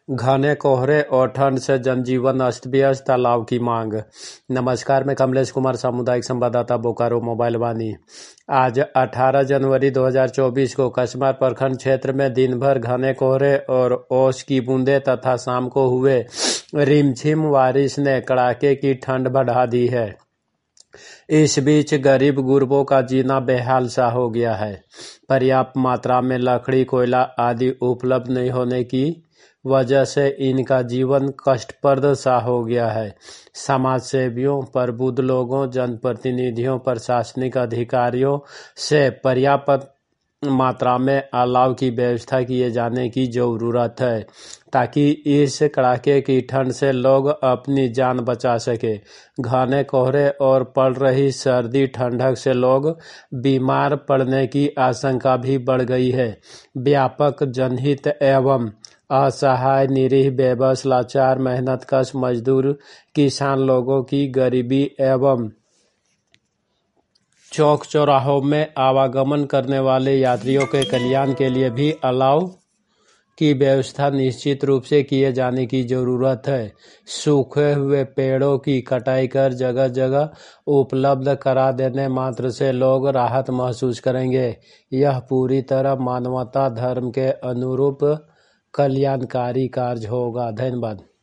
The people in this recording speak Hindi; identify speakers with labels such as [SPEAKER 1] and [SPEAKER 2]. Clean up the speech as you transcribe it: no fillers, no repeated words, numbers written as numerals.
[SPEAKER 1] घने कोहरे और ठंड से जनजीवन अस्त-व्यस्त, अलाव की मांग। नमस्कार, मैं कमलेश कुमार, सामुदायिक संवाददाता, बोकारो मोबाइल वानी। आज 18 जनवरी 2024 को कस्बा प्रखंड क्षेत्र में दिन भर घने कोहरे और ओस की बूंदें तथा शाम को हुए रिमझिम बारिश ने कड़ाके की ठंड बढ़ा दी है। इस बीच गरीब गुरबों का जीना बेहाल सा हो गया है। पर्याप्त मात्रा में लकड़ी, कोयला आदि उपलब्ध नहीं होने की वजह से इनका जीवन कष्टप्रद सा हो गया है। समाज सेवियों, प्रबुद्ध लोगों, जनप्रतिनिधियों, प्रशासनिक अधिकारियों से पर्याप्त मात्रा में अलाव की व्यवस्था किए जाने की जरूरत है, ताकि इस कड़ाके की ठंड से लोग अपनी जान बचा सके। घने कोहरे और पड़ रही सर्दी ठंडक से लोग बीमार पड़ने की आशंका भी बढ़ गई है। व्यापक जनहित एवं असहाय, निरीह, बेबस, लाचार, मेहनतकश मजदूर, किसान लोगों की गरीबी एवं चौक चौराहों में आवागमन करने वाले यात्रियों के कल्याण के लिए भी अलाव की व्यवस्था निश्चित रूप से किए जाने की जरूरत है। सूखे हुए पेड़ों की कटाई कर जगह जगह उपलब्ध करा देने मात्र से लोग राहत महसूस करेंगे। यह पूरी तरह मानवता धर्म के अनुरूप कल्याणकारी कार्य होगा। धन्यवाद।